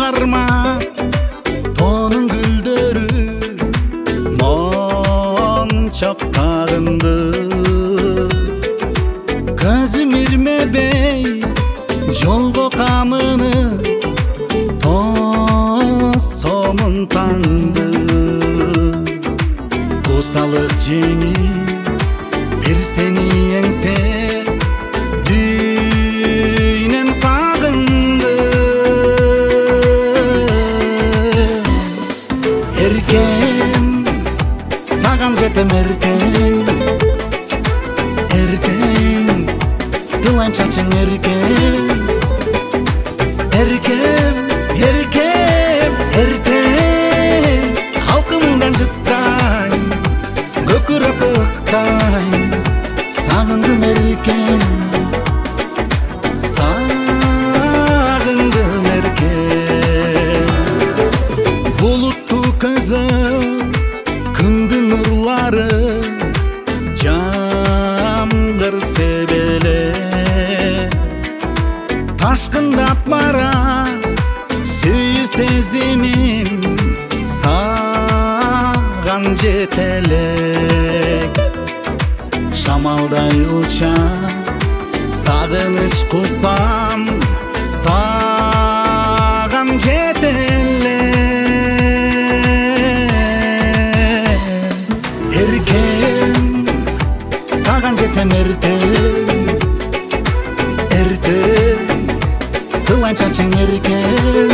карма тоонун гүлдөрү мончок тагынды көзүм ирмебей жолго камыны тосомун таңды кусалык жеңип бир сени эңсе дүйнөм сагынды эркем саган жетем эртең сылайм чачың эркем эртең халкымдан жыттайм көкүрөк ыктайм сагындым эркем сагындым эркем булуттуу көзөм күндүн нурлары жамгыр себеле ташкындап барат сүйүү сезимим саган жете элек шамалдай учам сагыныч курсам саган жете элек эркем саган жетем эртең сылайм чачың эркем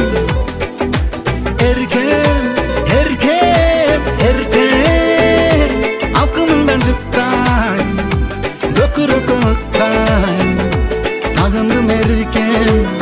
эртең алкымыңдан жыттайм көкүрөк ыктайм сагындым эркем